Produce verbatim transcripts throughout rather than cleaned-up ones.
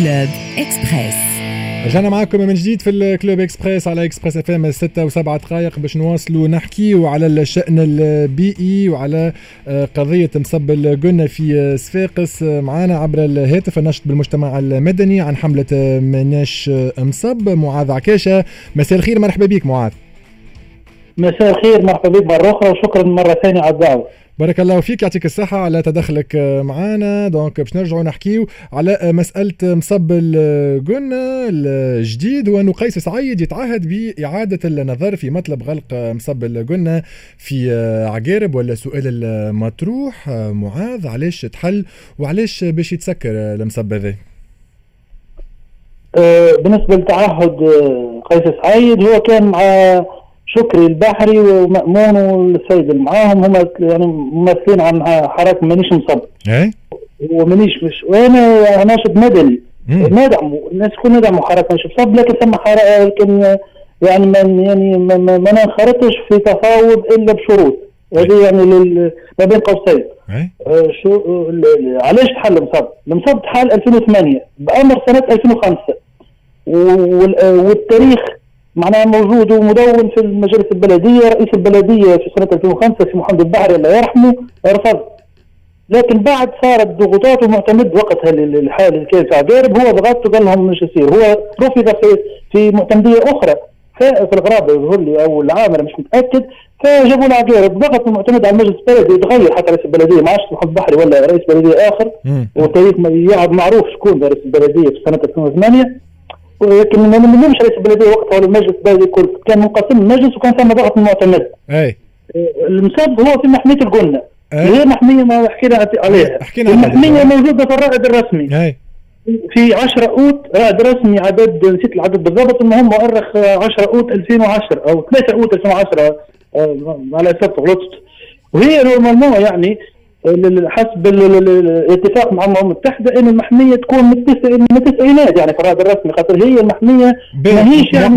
كلوب إكسبريس. رجعنا معكم من جديد في الكلوب إكسبريس على إكسبريس اف ام ستة وسبعة دقائق باش نواصلوا نحكي وعلى الشأن البيئي وعلى قضية مصب الجنة في صفاقس. معانا عبر الهاتف الناشط بالمجتمع المدني عن حملة مناش مصب معاذ عكاشة. مساء الخير، مرحبا بك معاذ. مساء الخير، مرحبا بك مرة أخرى وشكرا مرة ثانية على الدعوة. بارك الله فيك، يعطيك الصحة على تدخلك معنا. دونك باش نرجعوا نحكيو على مسألة مصب الجنة الجديد، وأنه قيس سعيد يتعهد بإعادة النظر في مطلب غلق مصب الجنة في عقارب. ولا سؤال المطروح معاذ، علاش تحل وعلاش باش يتسكر المصب هذا؟ أه بالنسبة لتعهد قيس سعيد، هو كان مع شكري البحري ومأمون والسيد اللي معاهم، هم يعني ممثلين عن حركة منيش مصب. ايه ومنيش مش وانا ناشط مدني ندعموا الناس كلها ندعموا حركة منيش مصب، لكن ثم حركة لكن يعني من يعني ما, ما, ما ننخرطش في تفاوض الا بشروط. هذه يعني ما بين قوسين. آه شو علاش تحل المصب؟ المصب تحل ألفين وثمانية بأمر سنة ألفين وخمسة، والتاريخ معناها موجود ومدون في المجلس البلدية. رئيس البلدية في سنة ألفين وخمسة في محمد البحري الله يرحمه رفض، لكن بعد صارت ضغوطات ومعتمد وقتها للحالة اللي كان في عقارب هو ضغط وقال لهم مش يصير. هو رفض في في معتمدية أخرى في الغرابة يظهر لي أو العامر مش متأكد، فجابوا العقارب ضغط المعتمد على المجلس البلدي يتغير حتى رئيس البلدية، ما عادش محمد البحري ولا رئيس بلدية آخر، والتاريخ يعد معروف شكون رئيس البلدية في سنة ألفين وثمانية. ولكن ما نلومش رئيس البلديه وقتها ولا المجلس البلدي كل كان منقسم المجلس وكان ثم ضغط المعتمد. اي المصب هو في محميه الجنه، هي محميه ما حكينا عليها. المحميه موجوده في الرائد الرسمي. اي في عشرة اوت رائد رسمي، عدد نسيت العدد بالضبط، المهم مؤرخ عشرة اوت ألفين وعشرة او ثلاثة اوت ألفين وعشرة على اساس غلطت. وهي نورمالمون يعني حسب الاتفاق مع الامم المتحده ان المحميه تكون من التسعينات يعني في الرائد الرسمي، خاطر هي المحميه ماهيش يعني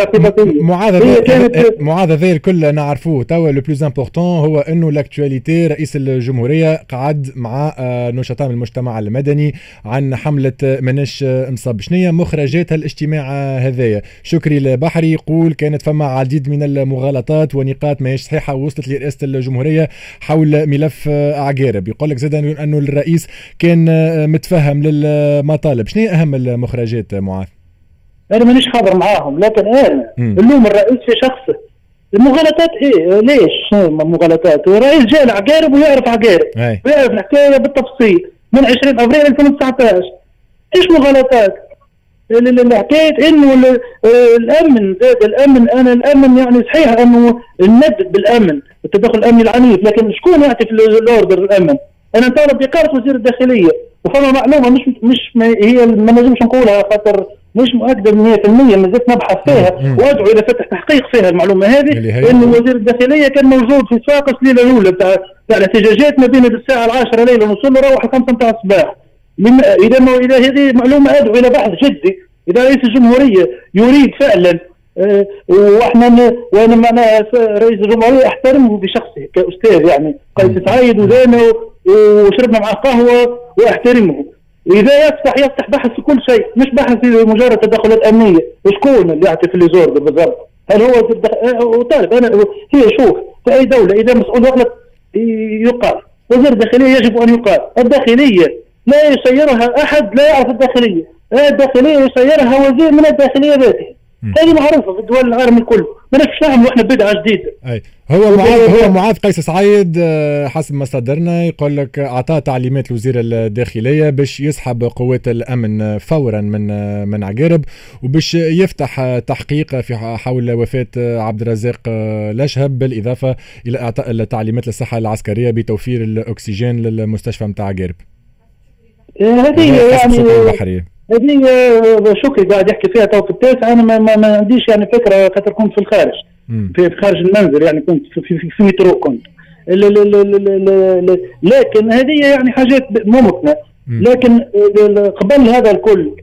معاذ معاذ ذا الكل نعرفوه. توا لو بلوز امبورطون هو انه لاكتواليتي رئيس الجمهوريه قعد مع نشطاء من المجتمع المدني عن حمله مناش مصب. شنية مخرجات الاجتماع هذايا؟ شكري البحري يقول كانت فما عديد من المغالطات ونقاط ماهيش صحيحه وصلت لرئاسه الجمهوريه حول ملف عقارب. يقول لك زاد انه الرئيس كان متفهم للمطالب. شنو اهم المخرجات معاذ؟ انا مانيش حاضر معاهم، لكن انا اللوم الرئيس في شخصه. المغالطات ايه؟ ليش مغالطات؟ الرئيس جاء لعقارب ويعرف عقارب ويعرف الحكايه بالتفصيل من عشرين ابريل ألفين وتسعة عشر. ايش مغالطات؟ الحكايه انه الامن الامن انا الامن يعني صحيح انه الند بالامن التدخل الامني العنيف، لكن شكون يعطي في الاوردر الامن؟ انا نطالب باقاله وزير الداخليه، وفما معلومه مش مش ما هي ما نجمش نقولها خاطر مش مؤكده مية بالمية، ما زلت نبحث فيها وادعو الى فتح تحقيق فيها المعلومه هذه، ان وزير الداخليه كان موجود في صفاقس ليله الاولى بتاع بتاع الاحتجاجات ما بين الساعه العاشرة ليلا ونوصل له روح الخمسة نتاع الصباح. اذا ما اذا هذه معلومه ادعو الى بحث جدي. إذا رئيس الجمهورية يريد فعلا أه واحنا وانا معناها رئيس الجمهورية احترمه بشخصه كأستاذ يعني قيس سعيد وزينه وشربنا معه قهوة واحترمه. إذا يفتح يفتح بحث في كل شيء، مش بحث في مجرد تدخلات أمنية. وشكون اللي يعطي في الليزورد بالضبط؟ هل هو وطالب أنا هي شوف في أي دولة إذا مسؤول يغلط يقال. وزير الداخلية يجب أن يقال. الداخلية لا يسيرها أحد لا يعرف الداخلية، الداخلية يسيرها وزير من الداخلية ذاته. هذه معروفة في الدول العالم الكل، ما نفش نعمل واحنا بدعة جديدة. أي هو معاذ هو معاذ قيس سعيد حسب مصادرنا يقول لك أعطى تعليمات لوزير الداخلية باش يسحب قوات الأمن فورا من من عقارب وباش يفتح تحقيق في حول وفاة عبد الرزاق لشهب، بالإضافة إلى إعطاء التعليمات للصحة العسكرية بتوفير الأكسجين للمستشفى متاع عقارب. هذه يعني هذه شكري قاعد يحكي فيها تو في التاسع. انا ما, ما, ما عنديش يعني فكره خاطر كنت في الخارج في خارج المنزل يعني كنت في في, في مترو كنت ل ل ل ل لكن هذه يعني حاجات ممكنه. لكن قبل هذا الكل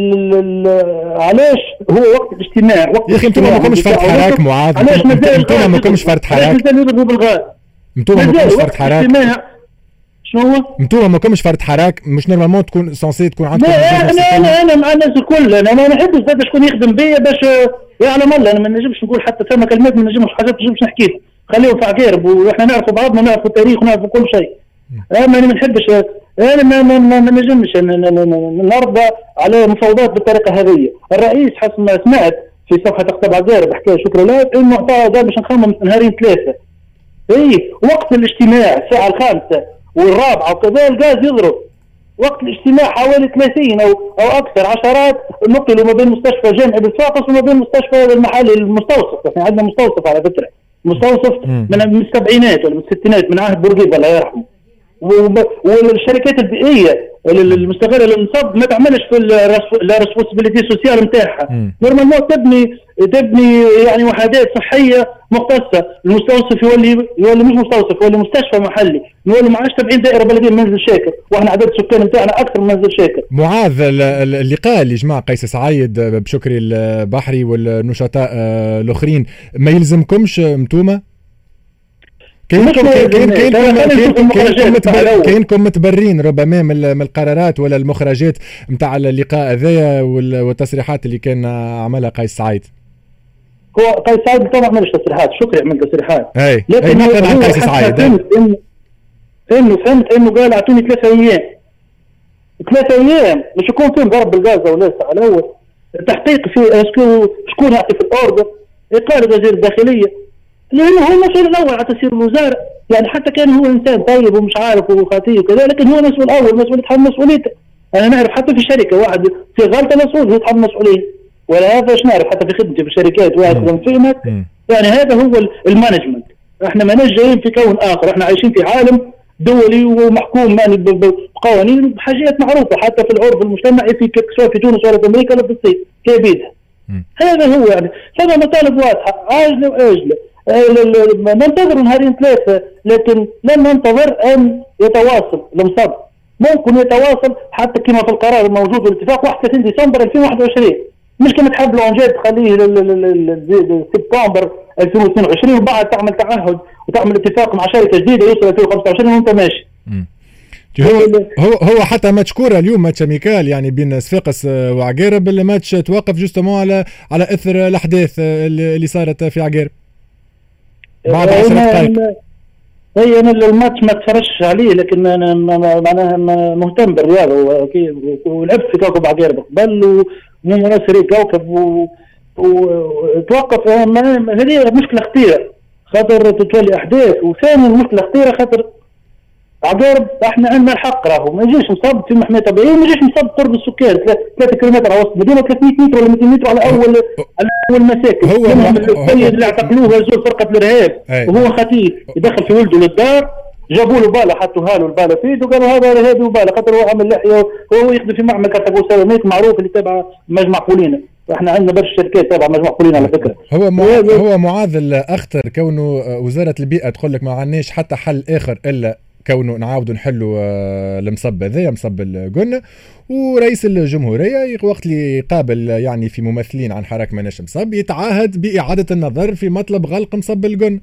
علاش هو وقت الاجتماع وقت يا اخي انتم ما كنتش فرد حراك معاذ، انتم ما كنتش فرد حراك، انتم ما كنتش فرد حراك. انتم ما كنتش فرد حراك. شنو انتوما ما كمش فرد حراك مش نورمالمون تكون سونسي تكون عندكم؟ لا انا انا انا مع الناس الكل، انا ما نحبش زاد شكون يخدم بيا باش يعلم الله. انا ما نجمش نقول حتى ثم كلمات ما نجمش حاجات ما نجمش نحكيها، خليهم في عقارب واحنا نعرفوا بعضنا ونعرفوا التاريخ ونعرفوا كل شيء. انا ما نحبش، انا ما ما ما, ما نجمش نرضى على مفاوضات بالطريقه هذه. الرئيس حسب ما سمعت في صفحه تكتب عقارب حكايه شكرا له انه اعطاه باش نخمم نهارين ثلاثه. اي وقت الاجتماع الساعه الخامسه والرابعه وكذا الغاز يضرب. وقت الاجتماع حوالي ثلاثين او او اكثر عشرات نقلوا ما بين مستشفى جامعي بالصاقس وما بين مستشفى المحلي المستوصف. احنا عندنا مستوصف على فكره، مستوصف من السبعينات ولا من الستينات من عهد بورقيبه الله يرحمه. والشركات البيئيه المستغله للنصب ما تعملش في الريسبونسبيلتي سوسيال نتاعها. نورمالمون تبني تبني يعني وحدات صحيه مختصه، المستوصف يولي يولي مش مستوصف، يولي مستشفى محلي، نولي معاش سبعين دائره بلديه منزل شاكر، واحنا عدد السكان نتاعنا اكثر من منزل شاكر. معاذ، اللقاء اللي جمع قيس سعيد بشكري البحري والنشطاء الاخرين ما يلزمكمش انتوما؟ كاينكم كاينكم كاينكم متبرين ربما من القرارات ولا المخرجات نتاع اللقاء هذايا والتصريحات اللي كان عملها قيس سعيد؟ هو قيس سعيد طبعا ما عملش تصريحات، شكري عمل تصريحات. اي لكن مثلا عن قيس سعيد انه انه فهمت انه قال اعطوني ثلاثة ايام ثلاثة ايام مش يكون فيهم ضرب بالغاز ولا على الاول التحقيق في اسكو شكون يعطي في الاوردر. قال وزير الداخليه لانه هو المسؤول الاول على تسيير الوزاره، يعني حتى كان هو انسان طيب ومش عارف وخطير وكذا، لكن هو المسؤول الاول، مسؤول يتحمل مسؤوليته. انا نعرف حتى في شركه واحد في غلطه مسؤول يتحمل مسؤوليه، ولا هذا ايش نعرف حتى في خدمتي في الشركات واحد فهمت. يعني هذا هو المانجمنت. احنا ما جايين في كون اخر، احنا عايشين في عالم دولي ومحكوم يعني بقوانين وبحاجات معروفه حتى في العرف المجتمعي في سواء في تونس ولا في امريكا ولا في الصين كيبيدها. هذا هو يعني هذا مطالب واضحه عاجله واجله. ننتظر نهارين ثلاثة، لكن لن ننتظر أن يتواصل المصب. ممكن يتواصل حتى كما في القرار الموجود بالاتفاق واحد وثلاثين ديسمبر ألفين وواحد وعشرين، مش كما تحب لو جاي تخليه سبتمبر ألفين واثنين وعشرين وبعد تعمل تعهد وتعمل اتفاق مع شركة جديدة يوصل ألفين وخمسة وعشرين وانت ماشي. هو هو هو حتى ماتش كوره اليوم ماتش اميكال يعني بين صفاقس وعقارب، الماتش توقف جوستومون على على اثر الاحداث اللي صارت في عقارب بعد عشر دقائق. هي انا الماتش ما اتفرجش عليه، لكن انا معناها مهتم بالرياضه ولعبت في كوكب عقارب قبل ومناصري كوكب وتوقف. هذه مشكله خطيره خاطر تتولي احداث، وثاني المشكله خطيره خاطر عقارب احنا عندنا الحق راهو ما يجيش مصاب في محميه طبيعيه، ما يجيش مصاب قرب السكان ثلاثة كيلومتر على وسط المدينه ثلاثمية متر ولا مئتين متر على اول على اول مساكن. هو السيد اللي اعتقلوه زول فرقه الارهاب وهو خطير يدخل في ولده للدار، جابوا له باله حطوها له الباله في يده وقالوا هذا ارهابي وباله خاطر هو عامل لحيه وهو يخدم في معمل كرتاكو سيراميك معروف اللي تابع مجمع بولينا. احنا عندنا برشا شركات تابع مجمع بولينا على فكره. هو معاذ هو معاذ الاخطر كونه وزاره البيئه تقول لك ما عندناش حتى حل اخر الا كونه نعاودوا نحلوا المصب هذايا مصب الجنة، ورئيس الجمهورية وقت اللي يقابل يعني في ممثلين عن حراك ماناش مصب يتعاهد بإعادة النظر في مطلب غلق مصب الجنة.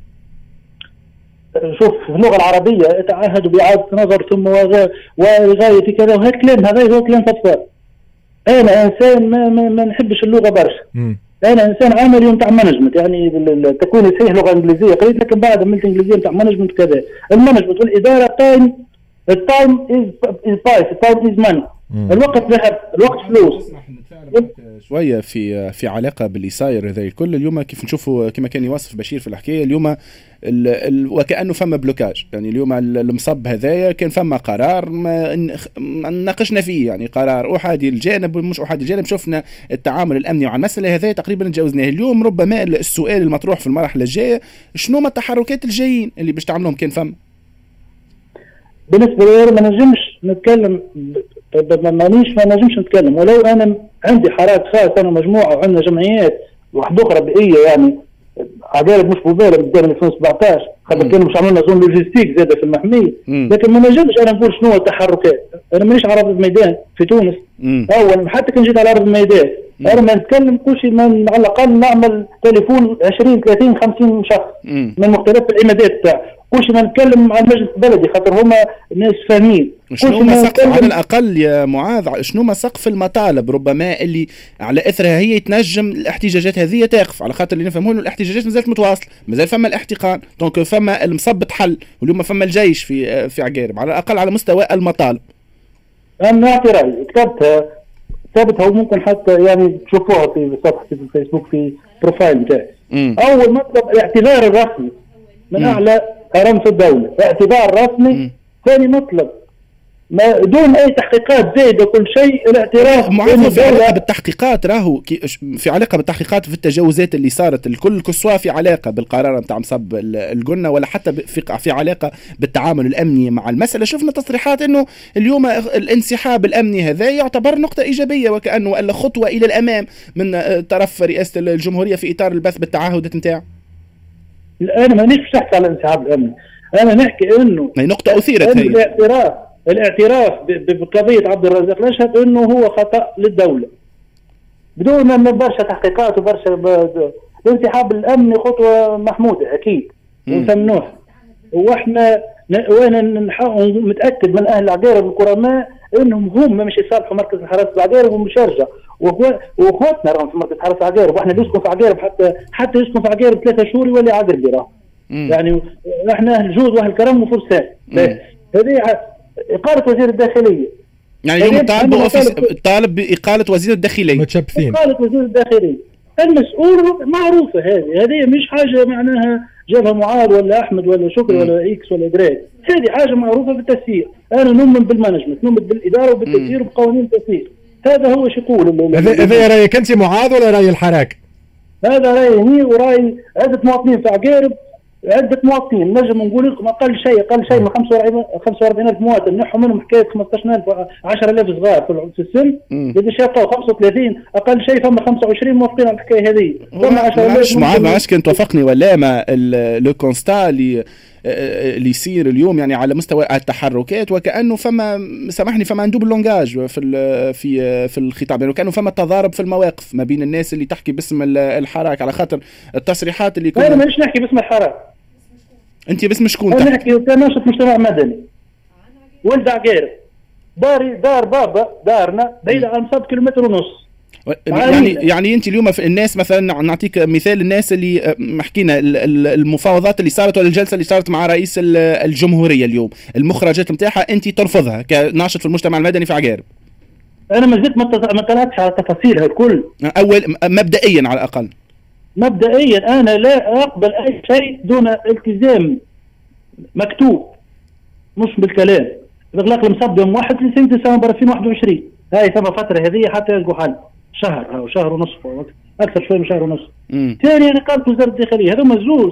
شوف في اللغة العربية يتعاهد بإعادة النظر ثم وغاية في كذا، وهذا كلام هذا هو كلام فضفاض. أنا إنسان ما, ما, ما نحبش اللغة برشا. أنا إنسان عملي نتاع مانجمنت، يعني تكويني صحيح لغة إنجليزية قريت لكن بعد عملت إنجليزية نتاع مانجمنت كذا. المانجمنت والإدارة تايم التايم إز إز بايس التايم إز ماني. الوقت ذهب، الوقت فلوس. شويه في في علاقه باللي صاير هذا الكل اليوم كيف نشوفوا كما كان يوصف بشير في الحكايه اليوم ال ال وكانه فما بلوكاج. يعني اليوم المصب هذايا كان فما قرار ما ناقشنا فيه، يعني قرار احادي الجانب ومش احادي الجانب، شفنا التعامل الامني مع المساله هذايا تقريبا تجاوزناه. اليوم ربما السؤال المطروح في المرحله الجايه شنو ما التحركات الجايين اللي باش تعملهم كان فما. بالنسبه لي ما نجمش نتكلم، مانيش ما نجمش نتكلم ولو انا عندي حالات خاصه انا مجموعه وعندنا جمعيات واحد اخرى بيئيه. يعني عقارب مش مبالغ بدانا ألفين وسبعطاش خاطر كانوا مش عملنا زون لوجيستيك زاده في المحميه، لكن ما نجمش انا نقول شنو التحركات. انا مانيش على ارض الميدان في تونس اول حتى كان جيت على ارض الميدان انا ما نتكلم كل شيء، على الاقل نعمل تليفون عشرين ثلاثين خمسين شخص من مختلف العمادات تاع واش ما نتكلم مع المجلس البلدي خاطر هما ناس فاهمين. شنو ما سقف على الاقل يا معاذ، شنو ما سقف المطالب ربما اللي على اثرها هي تنجم الاحتجاجات هذه تقف، على خاطر اللي نفهموا انه الاحتجاجات مازالت متواصله، مازال فما الاحتقان، دونك فما المصبت حل، واليوم فما الجيش في في عقارب على الاقل على مستوى المطالب. انا نعطي رايي، كتبتها كتبتها وممكن حتى يعني تشوفوها في صفحتي في الفيسبوك في بروفايل بتاعي. اول مطلب الاعتذار الرسمي من مم. اعلى هرم في الدوله، اعتذار رسمي. ثاني مطلب ما دون اي تحقيقات زايده كل شيء الاعتراف. معاذ في علاقه بالتحقيقات، راهو في علاقه بالتحقيقات في التجاوزات اللي صارت الكل كسوا في علاقه بالقرار نتاع مصب القنه ولا حتى في في علاقه بالتعامل الامني مع المساله. شفنا تصريحات انه اليوم الانسحاب الامني هذا يعتبر نقطه ايجابيه وكانه ولا خطوه الى الامام من طرف رئاسه الجمهوريه في اطار البث بالتعهدات نتاعو. انا مانيش باش نحكي على الانسحاب الامني، انا نحكي انه هي نقطه اثيرت هي الاعتراف الاعتراف بقضيه عبد الرزاق الاشهد انه هو خطا للدوله بدون ما برشا تحقيقات وبرشا الانسحاب الامني خطوه محموده اكيد وسمنوها. واحنا وانا متاكد من اهل عقارب الكرماء انهم هم مش يصالحوا مركز الحرس العقارب ومش يرجع، واخواتنا راهم في مركز الحرس العقارب، واحنا اللي يسكن في عقارب حتى حتى يسكن في عقارب ثلاثة شهور ولا عقربي راه يعني احنا اهل جود واهل كرم وفرسان. هذه إقالة وزير الداخلية، يعني اليوم طالب طالب بإقالة وزير الداخلية، متشبثين إقالة وزير الداخلية. المسؤول معروفة، هذه هذه مش حاجة معناها جابها معاذ ولا أحمد ولا شكري ولا إكس ولا جريد، هذه حاجة معروفة بالتسيير. أنا نؤمن بالمانجمنت، نؤمن بالإدارة وبالتسيير وبقوانين التسيير. هذا هو شو يقول. هذا هذا رأيك أنت معاذ ولا رأي الحراك؟ هذا رأيي هني ورأي عدة مواطنين في عقارب، عدة مواطنين نجم نقول لكم أقل شيء أقل شيء من خمسة وأربعين ألف مواطن نحو منهم حكاية خمسة عشر ألف عشرة آلاف صغار في السن، إذا شاقوا خمسة وثلاثين أقل شيء فما خمسة وعشرين موافقين على الحكاية هذه. معلش معاذ معلش كنت توافقني ولا ما لو كونستا اللي اللي يصير اليوم يعني على مستوى التحركات وكأنه فما سامحني فما ندوب اللونجاج في في في الخطاب، يعني كأنه فما تضارب في المواقف ما بين الناس اللي تحكي باسم الحراك، على خاطر التصريحات اللي كنا. أنا مانيش نحكي باسم الحراك. انت باسم شكون؟ انا نحكي كناشط مجتمع مدني ولد عقارب، داري دار بابا دارنا بعيدة عن مصاب كيلومتر ونص. يعني يعني انت اليوم في الناس مثلا نعطيك مثال، الناس اللي حكينا المفاوضات اللي صارت ولا الجلسه اللي صارت مع رئيس الجمهوريه اليوم، المخرجات نتاعها انت ترفضها كناشط في المجتمع المدني في عقارب؟ انا ما زلت ما طلعتش على تفاصيلها الكل. اول مبدئيا على الاقل مبدئيا انا لا اقبل اي شيء دون التزام مكتوب مش بالكلام. الاغلاق المصب يوم واحد لسنة ديسمبر ألفين وواحد وعشرين، هاي ثم فتره هذه حتى يلقوا حل شهر او شهر ونصف اكثر شوي من شهر ونصف. ثانيا انا قالت وزاره الداخليه هذا مزوز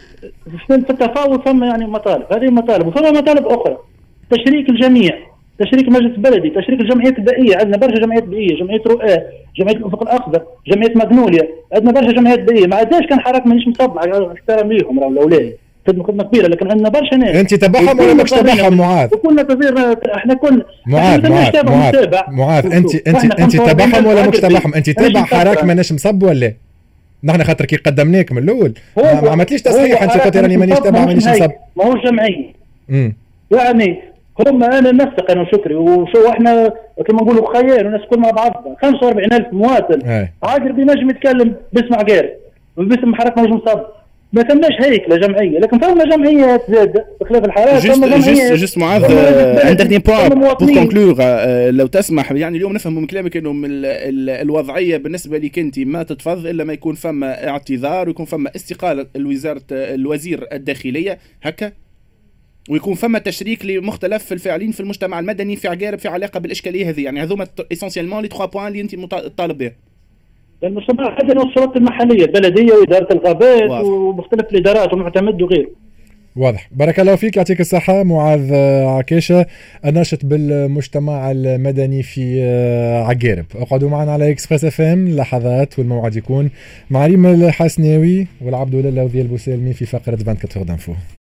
في التفاوض، ثم يعني مطالب، هذه مطالب وثم مطالب اخرى، تشريك الجميع، تشريك المجلس البلدي، تشريك الجمعيات البيئيه، عندنا برشا جمعيات بيئيه، جمعيه رؤاه، جمعيه الافق الاخضر، جمعيه ماغنوليا، عندنا برشا جمعيات بيئيه، ما عندناش كان حراك مانيش مصبع احترام ليهم راهو الاولاد خدمه خدمه كبيره، لكن عندنا برشا ناس. انت تبعهم ولا مش تبعهم معاذ؟ وكنا تظهير احنا كنا معاذ معاذ معاذ معاذ انت انت انت تبعهم ولا مش تبعهم؟ انت تبع حراك ماناش مصب ولا؟ نحن خاطر كي قدمناك من الاول ما عملتليش تصحيح، انت قلت راني مانيش تبع مانيش مصب. ما هو جمعيه امم يعني هم انا نفسق انا وشكري وشو احنا كما نقولوا خيال وناس كل مع بعضنا خمسة وأربعين ألف مواطن عاقل بينجم يتكلم باسم عقارب باسم حركه نجم صب، ما ثماش هيكله جمعيه، لكن فما جمعيات زاد بخلاف الحركه. جست جست جست معاذ ان ديرني بوان بور كونكلور لو تسمح، يعني اليوم نفهم من كلامك انه من الوضعيه بالنسبه لك انت ما تتفض الا ما يكون فما اعتذار ويكون فما استقاله الوزاره الوزير الداخليه هكا، ويكون فما تشريك لمختلف الفاعلين في المجتمع المدني في عقارب في علاقه بالاشكاليه هذه، يعني هذوما اسونسيالمون لي ثلاثة بوان اللي انت طالب بها. المجتمع المدني والسلطات المحليه، البلديه واداره الغابات ومختلف الادارات ومعتمد وغيره. واضح. بارك الله فيك، يعطيك الصحه معاذ عكاشه الناشط بالمجتمع المدني في عقارب. اقعدوا معنا على اكسبريس اف ام لحظات والموعد يكون مع ريم الحسناوي والعبد لله وذي البوسالمي في فقره أربعة وعشرين دانفو.